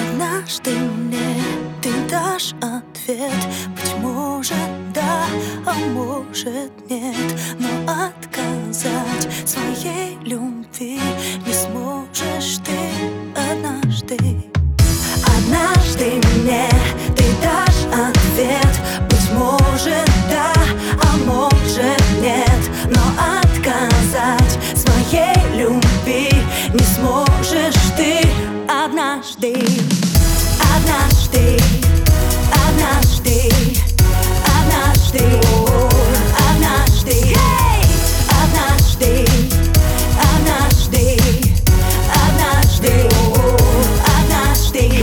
Однажды мне ты дашь ответ. Быть может, да, а может, нет. Но отказать своей любви не сможешь ты однажды. Однажды мне ты дашь ответ. Быть может, да, а может, нет. Но отказать своей любви не сможешь ты однажды. Однажды, однажды, однажды, однажды, однажды, однажды, однажды, однажды.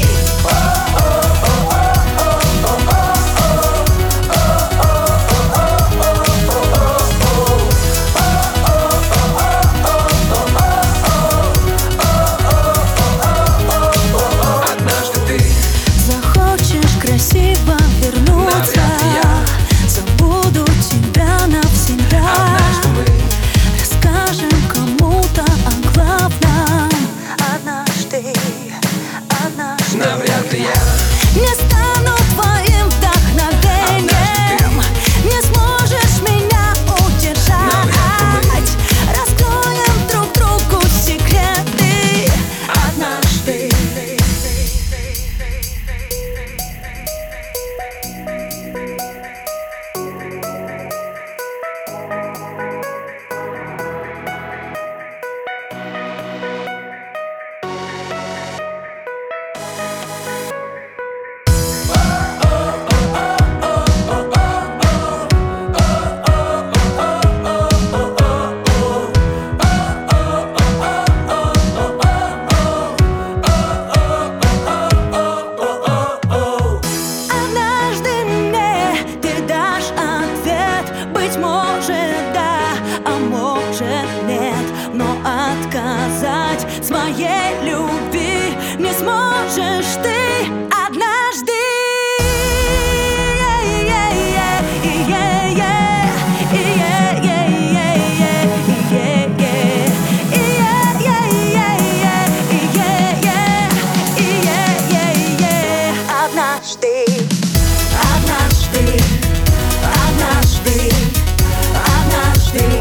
Красиво вернуться, забуду тебя навсегда. Однажды мы расскажем кому-то о главном. Однажды, однажды навряд ли я не стану твоим вдохновением. Не сможешь меня удержать. Раскроем друг другу секреты. Однажды. Но отказать своей любви не сможешь ты однажды. Однажды, однажды, однажды, однажды.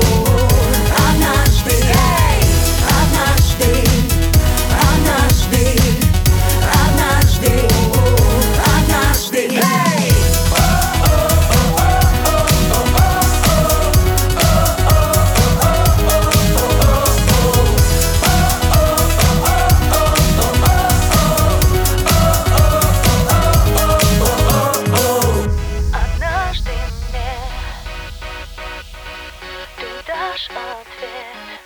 Дашь ответ,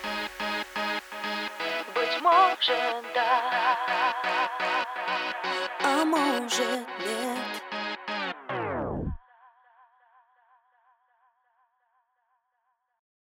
быть может, да, а может, нет.